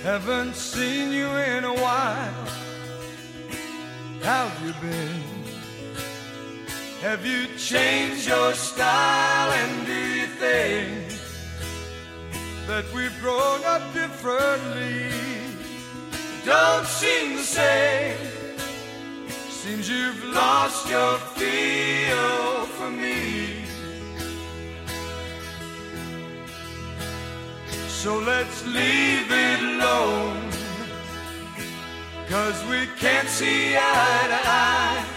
Haven't seen you in a while. How've you been? Have you changed your style? And do you think that we've grown up differently? Don't seem the same. Seems you've lost your feel for me. So let's leave it alone, 'cause we can't see eye to eye.